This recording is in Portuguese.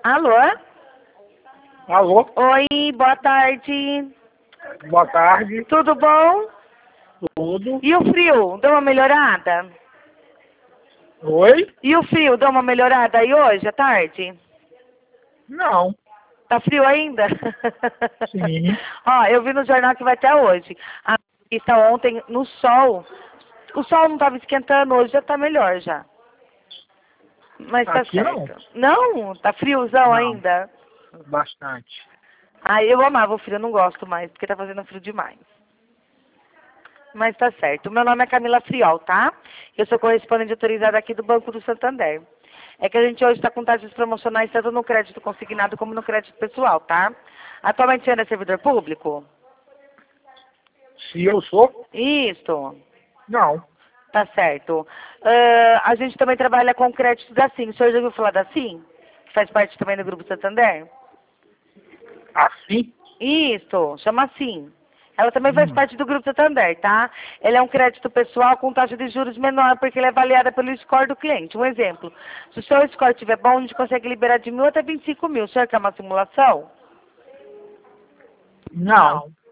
Alô? Alô, Oi, boa tarde. boa tarde, Tudo bom? tudo. E o frio, deu uma melhorada? Oi? E o frio, deu uma melhorada aí hoje, à tarde? Não, Tá frio ainda? sim. Ó, eu vi no jornal que vai até hoje. A vista ontem no sol. O sol não tava esquentando, hoje já tá melhor já. Mas tá Aqui não. certo. Não? Tá friozão Não, ainda? bastante. Ah, eu amava o frio, eu não gosto mais, porque tá fazendo frio demais. Mas tá certo. Meu nome é Camila Friol, tá? Eu sou correspondente autorizada aqui do Banco do Santander. É que a gente hoje está com taxas promocionais tanto no crédito consignado como no crédito pessoal, tá? Atualmente você é servidor público? Se eu sou? Isso, Não. tá certo. A gente também trabalha com créditos da SIM. O senhor já ouviu falar da SIM? Que faz parte também do Grupo Santander? Assim? Isso, chama SIM. Ela também faz Hum. parte do Grupo Santander, tá? Ele é um crédito pessoal com taxa de juros menor, porque ele é avaliada pelo score do cliente. Um exemplo, se o seu score estiver bom, a gente consegue liberar de 1.000 até 25 mil. O senhor quer uma simulação? Não.